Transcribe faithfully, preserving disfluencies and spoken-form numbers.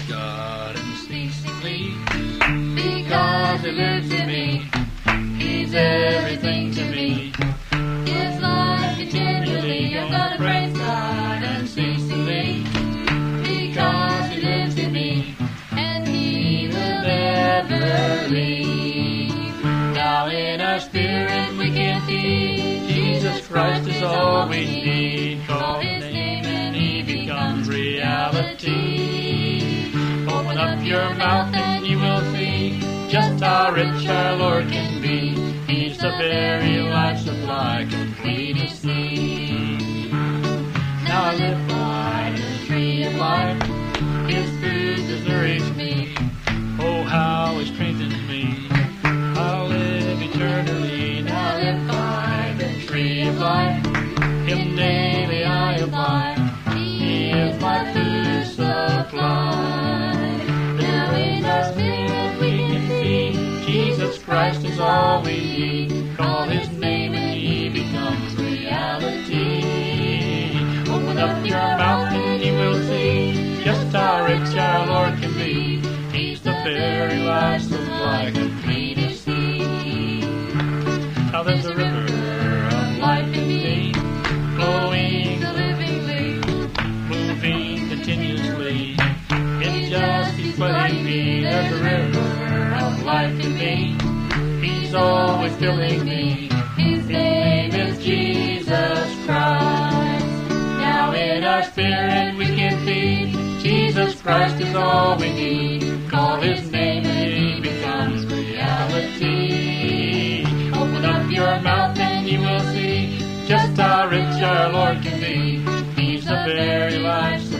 God unceasingly, because He lives in me. He's everything to me. His life continually, I've got to praise God unceasingly, because He lives in me, and He will never leave. Now in our spirit we can feed. Jesus Christ is all we need. Call His name and He becomes reality. Open up your mouth and you will see just how rich our Lord can be. He's the very life supply, complete as He. Now I live by the tree of life. His food does nourish me. Oh, how He strengthens me. I'll live eternally. Now I live by the tree of life. Him daily I apply. He is my food supply. Now in our spirit we can see Jesus Christ is all we need. Call His name and He becomes reality. Open up your mouth and you will see just how rich our Lord can be. He's the very life supply, complete as He. Now there's a river of life in me, flowing livingly, moving continuously. It just keeps flooding me. There's a river of life in me. He's always filling me. His name is Jesus Christ. Now in our spirit we can feed. Jesus Christ is all we need. Call His name and He becomes reality. Open up your mouth and you will see just how rich our Lord can be. He's the very life